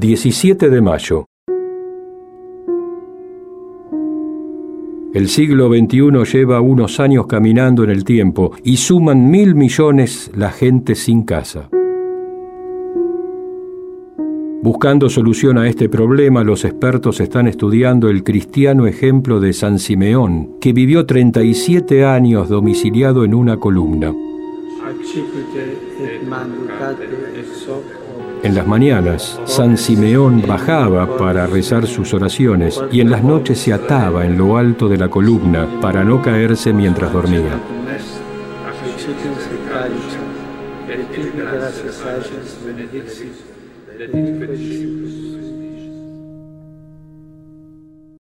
17 de mayo. El siglo XXI lleva unos años caminando en el tiempo y suman 1.000 millones la gente sin casa. Buscando solución a este problema, los expertos están estudiando el cristiano ejemplo de San Simeón, que vivió 37 años domiciliado en una columna. En las mañanas, San Simeón bajaba para rezar sus oraciones y en las noches se ataba en lo alto de la columna para no caerse mientras dormía.